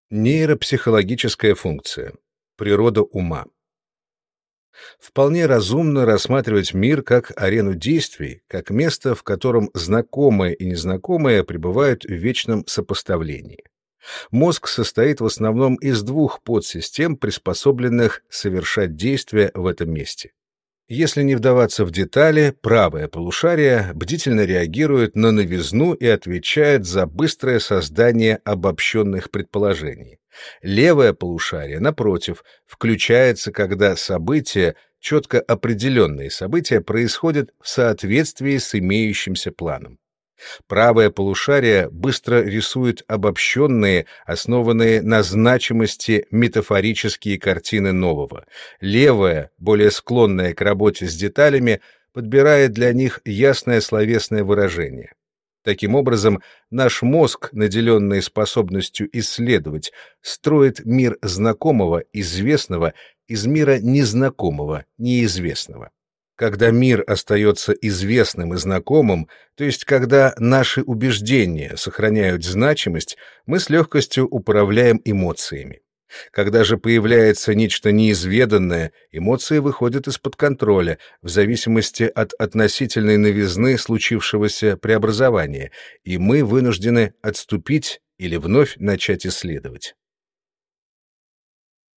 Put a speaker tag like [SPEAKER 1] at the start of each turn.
[SPEAKER 1] Нейропсихологическая функция. Природа ума. Вполне разумно рассматривать мир как арену действий, как место, в котором знакомое и незнакомое пребывают в вечном сопоставлении. Мозг состоит в основном из двух подсистем, приспособленных совершать действия в этом месте. Если не вдаваться в детали, правое полушарие бдительно реагирует на новизну и отвечает за быстрое создание обобщенных предположений. Левое полушарие, напротив, включается, когда события, четко определенные события, происходят в соответствии с имеющимся планом. Правое полушарие быстро рисует обобщенные, основанные на значимости метафорические картины нового. Левое, более склонное к работе с деталями, подбирает для них ясное словесное выражение. Таким образом, наш мозг, наделенный способностью исследовать, строит мир знакомого, известного, из мира незнакомого, неизвестного. Когда мир остается известным и знакомым, то есть когда наши убеждения сохраняют значимость, мы с легкостью управляем эмоциями. Когда же появляется нечто неизведанное, эмоции выходят из-под контроля, в зависимости от относительной новизны случившегося преобразования, и мы вынуждены отступить или вновь начать исследовать.